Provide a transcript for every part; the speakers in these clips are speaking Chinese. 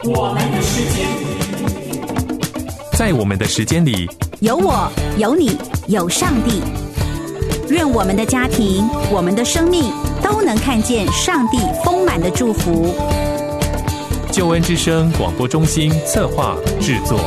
我们的时间， 在我们的时间里， 有我，有你，有上帝。愿我们的家庭，我们的生命都能看见上帝丰满的祝福。 救恩之声广播中心策划制作。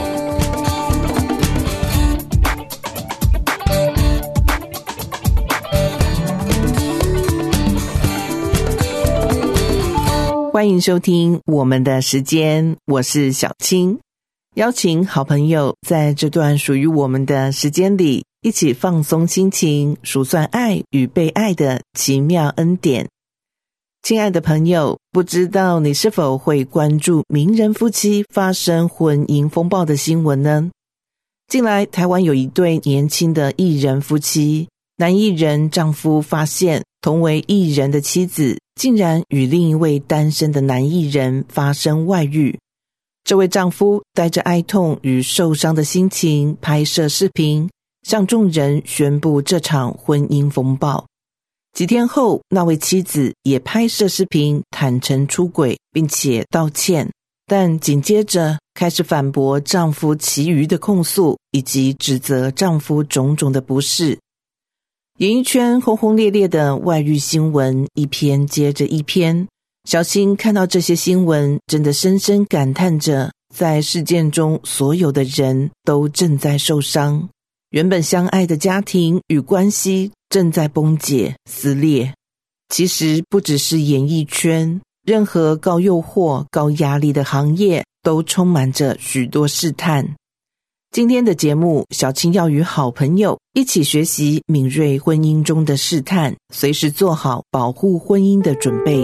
欢迎收听我们的时间，我是小青，邀请好朋友在这段属于我们的时间里，一起放松心情，数算爱与被爱的奇妙恩典。亲爱的朋友，不知道你是否会关注名人夫妻发生婚姻风暴的新闻呢？近来台湾有一对年轻的艺人夫妻，男艺人丈夫发现同为艺人的妻子竟然与另一位单身的男艺人发生外遇。这位丈夫带着哀痛与受伤的心情拍摄视频，向众人宣布这场婚姻风暴。几天后，那位妻子也拍摄视频坦诚出轨，并且道歉，但紧接着开始反驳丈夫其余的控诉，以及指责丈夫种种的不是。演艺圈轰轰烈烈的外遇新闻一篇接着一篇，小青看到这些新闻，真的深深感叹着，在事件中所有的人都正在受伤，原本相爱的家庭与关系正在崩解撕裂。其实不只是演艺圈，任何高诱惑高压力的行业都充满着许多试探。今天的节目，小青要与好朋友一起学习敏锐婚姻中的试探，随时做好保护婚姻的准备。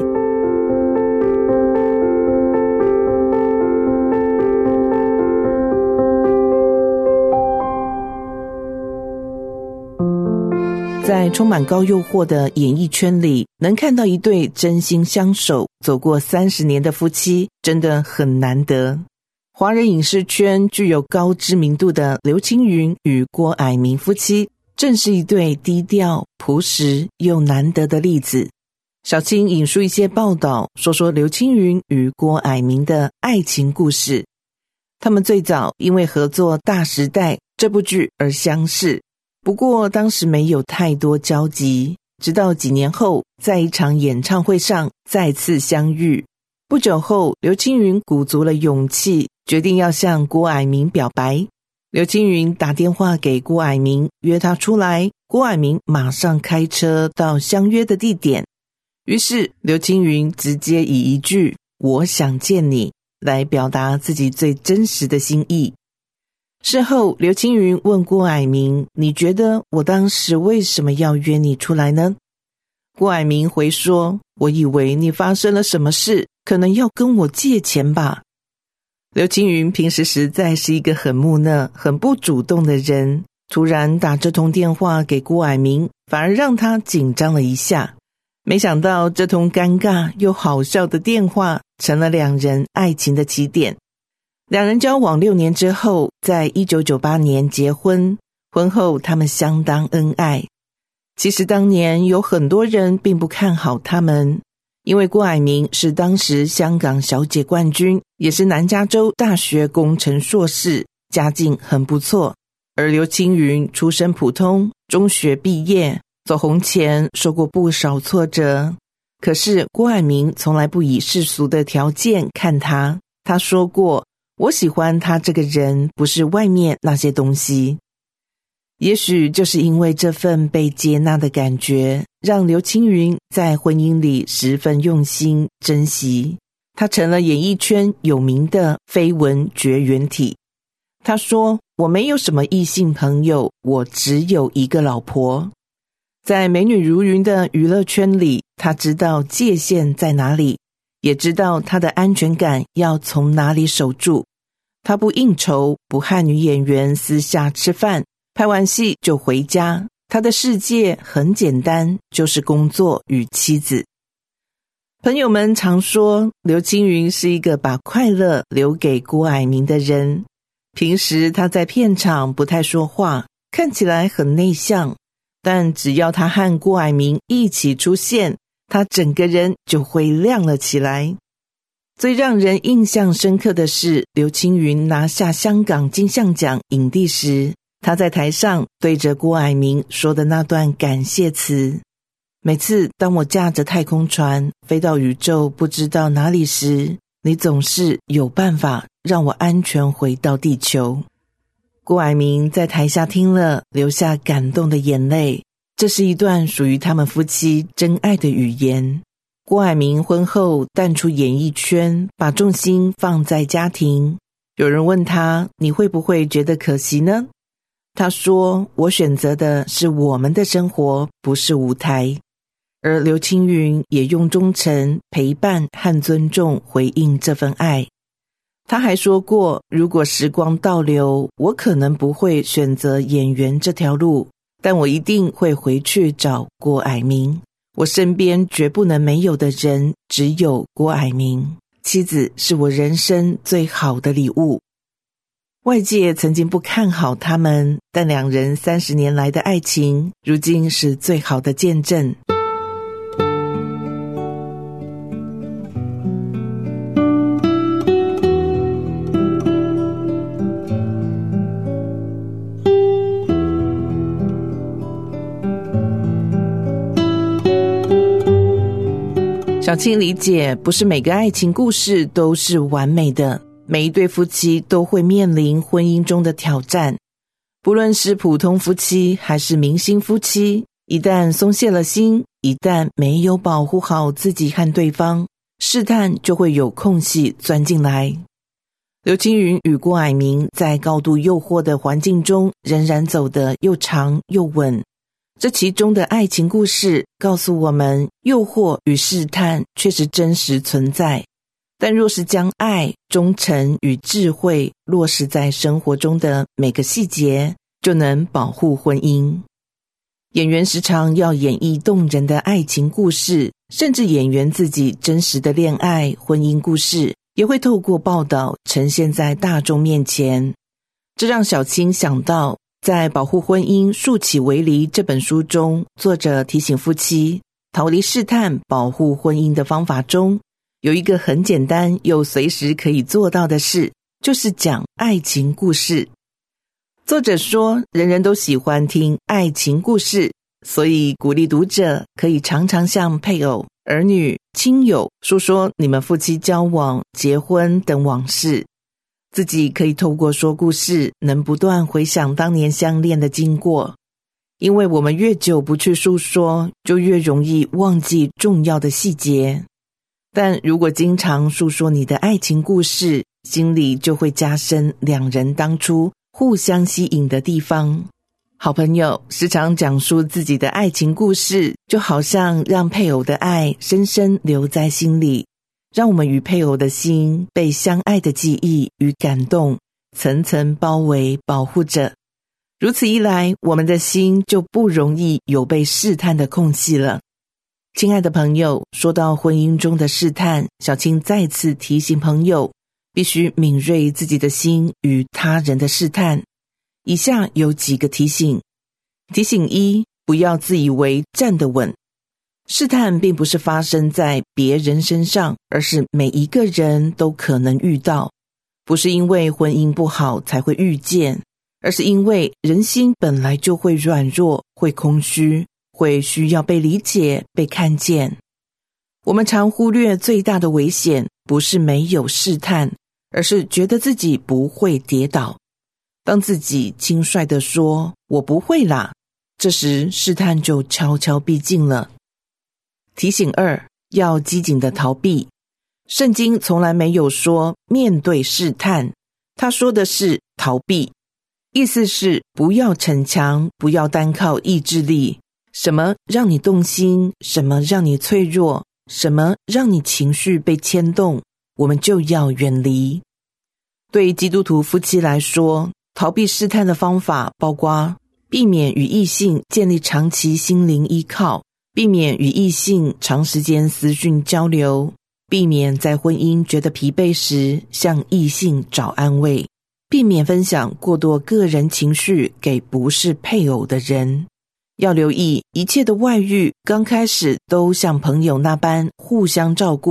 在充满高诱惑的演艺圈里，能看到一对真心相守走过30年的夫妻，真的很难得。华人影视圈具有高知名度的刘青云与郭蔼明夫妻，正是一对低调朴实又难得的例子。小青引述一些报道，说说刘青云与郭蔼明的爱情故事。他们最早因为合作《大时代》这部剧而相识，不过当时没有太多交集，直到几年后在一场演唱会上再次相遇。不久后，刘青云鼓足了勇气，决定要向郭蔼明表白。刘青云打电话给郭蔼明，约他出来，郭蔼明马上开车到相约的地点。于是刘青云直接以一句“我想见你”来表达自己最真实的心意。事后，刘青云问郭蔼明：“你觉得我当时为什么要约你出来呢？”郭蔼明回说：“我以为你发生了什么事，可能要跟我借钱吧。”刘青云平时实在是一个很木讷、很不主动的人，突然打这通电话给郭蔼明，反而让他紧张了一下。没想到这通尴尬又好笑的电话，成了两人爱情的起点。两人交往6年之后，在1998年结婚，婚后他们相当恩爱。其实当年有很多人并不看好他们，因为郭蔼明是当时香港小姐冠军，也是南加州大学工程硕士，家境很不错。而刘青云出身普通，中学毕业，走红前受过不少挫折。可是郭蔼明从来不以世俗的条件看他，他说过：“我喜欢他这个人，不是外面那些东西。”也许就是因为这份被接纳的感觉，让刘青云在婚姻里十分用心珍惜，他成了演艺圈有名的绯闻绝缘体。他说：“我没有什么异性朋友，我只有一个老婆。”在美女如云的娱乐圈里，他知道界限在哪里，也知道他的安全感要从哪里守住。他不应酬，不和女演员私下吃饭，拍完戏就回家，他的世界很简单，就是工作与妻子。朋友们常说，刘青云是一个把快乐留给郭蔼明的人。平时他在片场不太说话，看起来很内向，但只要他和郭蔼明一起出现，他整个人就会亮了起来。 最让人印象深刻的是，刘青云拿下香港金像奖影帝时，他在台上对着郭蔼明说的那段感谢词。每次当我驾着太空船飞到宇宙不知道哪里时，你总是有办法让我安全回到地球。郭蔼明在台下听了，流下感动的眼泪。这是一段属于他们夫妻真爱的语言。郭蔼明婚后淡出演艺圈，把重心放在家庭。有人问他，你会不会觉得可惜呢？他说，我选择的是我们的生活，不是舞台。而刘青云也用忠诚、陪伴和尊重回应这份爱。他还说过，如果时光倒流，我可能不会选择演员这条路，但我一定会回去找郭蔼明。我身边绝不能没有的人，只有郭蔼明。妻子是我人生最好的礼物。外界曾经不看好他们，但两人30年来的爱情，如今是最好的见证。小青理解，不是每个爱情故事都是完美的，每一对夫妻都会面临婚姻中的挑战。不论是普通夫妻还是明星夫妻，一旦松懈了心，一旦没有保护好自己和对方，试探就会有空隙钻进来。刘青云与郭蔼明在高度诱惑的环境中，仍然走得又长又稳。这其中的爱情故事告诉我们，诱惑与试探确实真实存在，但若是将爱、忠诚与智慧落实在生活中的每个细节，就能保护婚姻。演员时常要演绎动人的爱情故事，甚至演员自己真实的恋爱、婚姻故事，也会透过报道呈现在大众面前。这让小青想到，在《保护婚姻树起为篱》这本书中，作者提醒夫妻，逃离试探保护婚姻的方法中，有一个很简单又随时可以做到的事，就是讲爱情故事。作者说，人人都喜欢听爱情故事，所以鼓励读者可以常常向配偶、儿女、亲友说说你们夫妻交往、结婚等往事。自己可以透过说故事，能不断回想当年相恋的经过。因为我们越久不去诉说，就越容易忘记重要的细节。但如果经常诉说你的爱情故事，心里就会加深两人当初互相吸引的地方。好朋友时常讲述自己的爱情故事，就好像让配偶的爱深深留在心里，让我们与配偶的心被相爱的记忆与感动层层包围保护着。如此一来，我们的心就不容易有被试探的空隙了。亲爱的朋友，说到婚姻中的试探，小青再次提醒朋友，必须敏锐自己的心与他人的试探。以下有几个提醒。提醒一，不要自以为站得稳。试探并不是发生在别人身上，而是每一个人都可能遇到。不是因为婚姻不好才会遇见，而是因为人心本来就会软弱，会空虚，会需要被理解、被看见。我们常忽略最大的危险，不是没有试探，而是觉得自己不会跌倒。当自己轻率地说我不会啦，这时试探就悄悄逼近了。提醒二，要机警地逃避。圣经从来没有说面对试探，他说的是逃避，意思是不要逞强，不要单靠意志力。什么让你动心，什么让你脆弱，什么让你情绪被牵动，我们就要远离。对基督徒夫妻来说，逃避试探的方法包括避免与异性建立长期心灵依靠，避免与异性长时间私讯交流，避免在婚姻觉得疲惫时向异性找安慰，避免分享过多个人情绪给不是配偶的人。要留意，一切的外遇刚开始都像朋友那般互相照顾、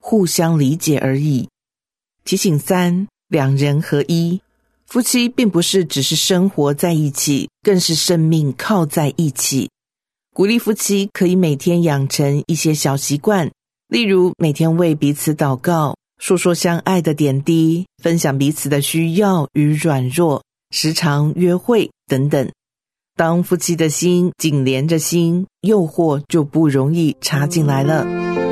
互相理解而已。提醒3，两人合一。夫妻并不是只是生活在一起，更是生命靠在一起。鼓励夫妻可以每天养成一些小习惯，例如每天为彼此祷告，说说相爱的点滴，分享彼此的需要与软弱，时常约会等等。当夫妻的心紧连着心，诱惑就不容易插进来了。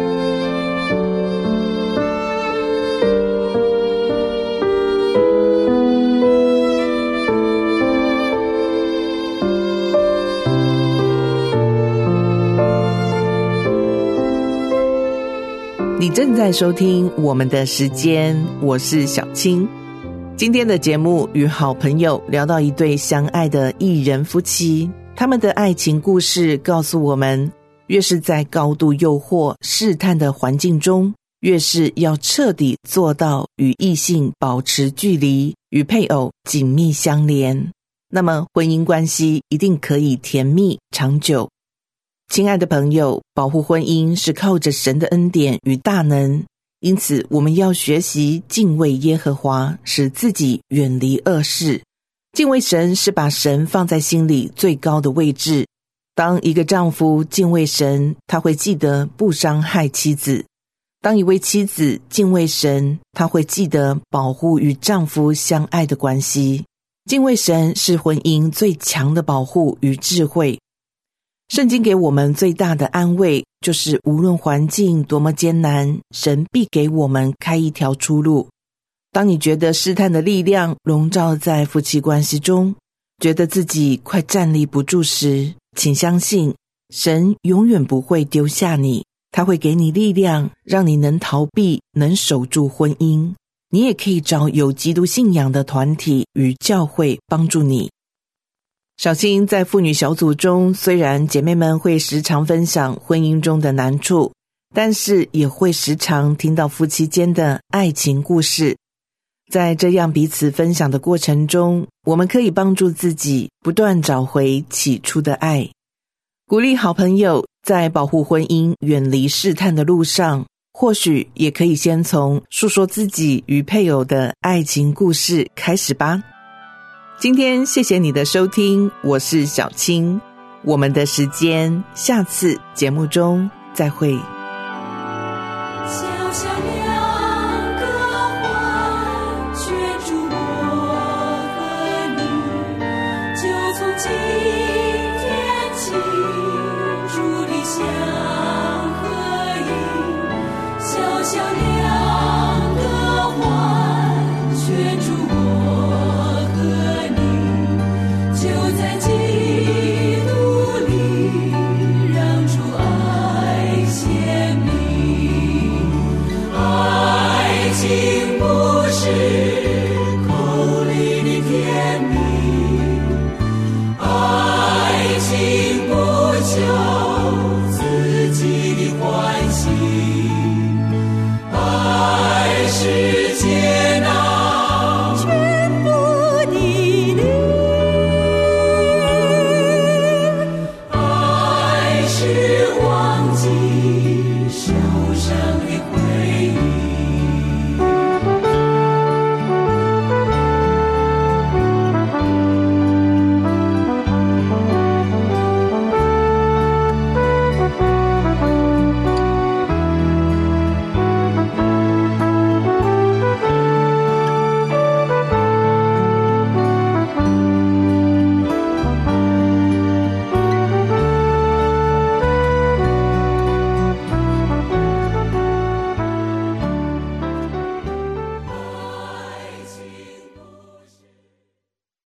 你正在收听我们的时间，我是小青。今天的节目与好朋友聊到一对相爱的艺人夫妻，他们的爱情故事告诉我们，越是在高度诱惑试探的环境中，越是要彻底做到与异性保持距离，与配偶紧密相连，那么婚姻关系一定可以甜蜜长久。亲爱的朋友，保护婚姻是靠着神的恩典与大能，因此我们要学习敬畏耶和华，使自己远离恶事。敬畏神是把神放在心里最高的位置。当一个丈夫敬畏神，他会记得不伤害妻子；当一位妻子敬畏神，他会记得保护与丈夫相爱的关系。敬畏神是婚姻最强的保护与智慧。圣经给我们最大的安慰，就是无论环境多么艰难，神必给我们开一条出路。当你觉得试探的力量笼罩在夫妻关系中，觉得自己快站立不住时，请相信，神永远不会丢下你，他会给你力量，让你能逃避，能守住婚姻。你也可以找有基督信仰的团体与教会帮助你。小青在妇女小组中，虽然姐妹们会时常分享婚姻中的难处，但是也会时常听到夫妻间的爱情故事。在这样彼此分享的过程中，我们可以帮助自己不断找回起初的爱。鼓励好朋友在保护婚姻、远离试探的路上，或许也可以先从述说自己与配偶的爱情故事开始吧。今天谢谢你的收听，我是小青，我们的时间下次节目中再会。 小小两个环圈住我和你，就从今天起主理相合一。小小两个环圈住我和你，就在基督里让主爱显明。爱情不是